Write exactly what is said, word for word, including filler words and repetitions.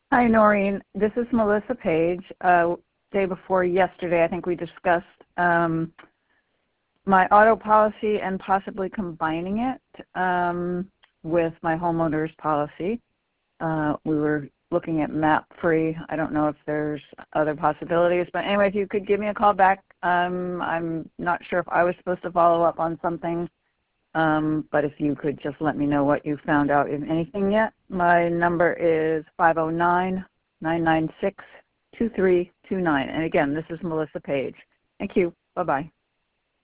Hi, Noreen. This is Melissa Page. Uh, day before yesterday, I think we discussed um, my auto policy and possibly combining it um, with my homeowner's policy. Uh, we were looking at MAP-free. I don't know if there's other possibilities, but anyway, if you could give me a call back. Um, I'm not sure if I was supposed to follow up on something, um, but if you could just let me know what you found out, if anything yet. My number is five oh nine, nine nine six, two three two nine. And again, this is Melissa Page. Thank you. Bye-bye.